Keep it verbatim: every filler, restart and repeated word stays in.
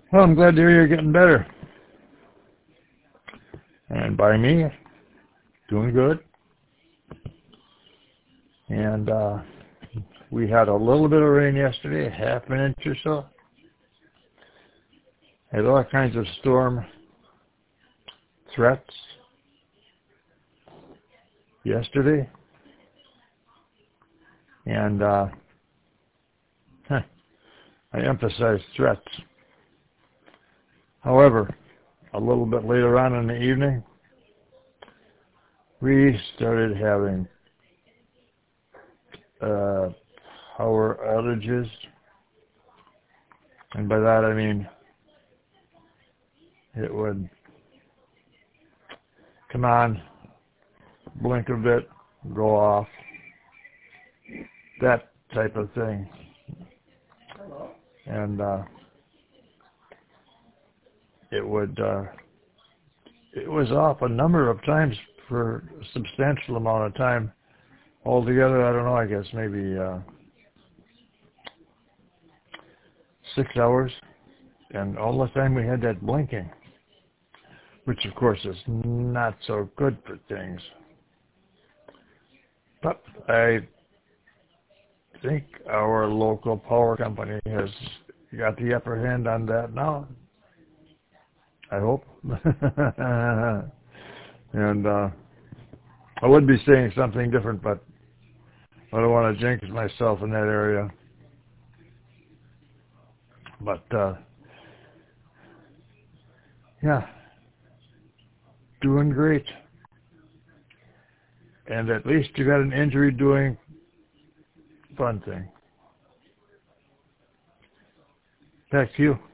Well, I'm glad to hear you're getting better. And by me, doing good. And uh, we had a little bit of rain yesterday, half an inch or so. Had all kinds of storm threats yesterday. And uh, huh, I emphasize threats. However, a little bit later on in the evening, we started having uh, power outages. And by that I mean it would come on, blink a bit, go off, that type of thing. And uh, it would, uh, it was off a number of times for a substantial amount of time. Altogether, I don't know, I guess maybe uh, six hours. And all the time we had that blinking, which of course is not so good for things. But I think our local power company has got the upper hand on that now. I hope. And uh, I would be saying something different, but I don't want to jinx myself in that area. But uh, yeah, doing great. And at least you got an injury doing fun thing. Back to you.